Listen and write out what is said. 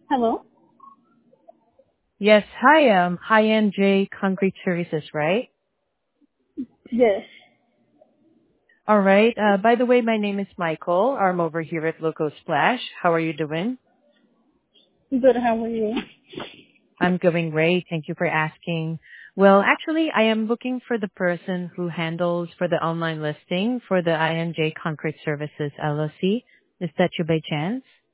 Hello? Yes. Hi, INJ Concrete Services, right? Yes. All right. By the way, my name is Michael. I'm over here at Loco Splash. How are you doing? Good, how are you? I'm doing great. Thank you for asking. Well, actually, I am looking for the person who handles for the online listing for the INJ Concrete Services LLC. Is that you by chance?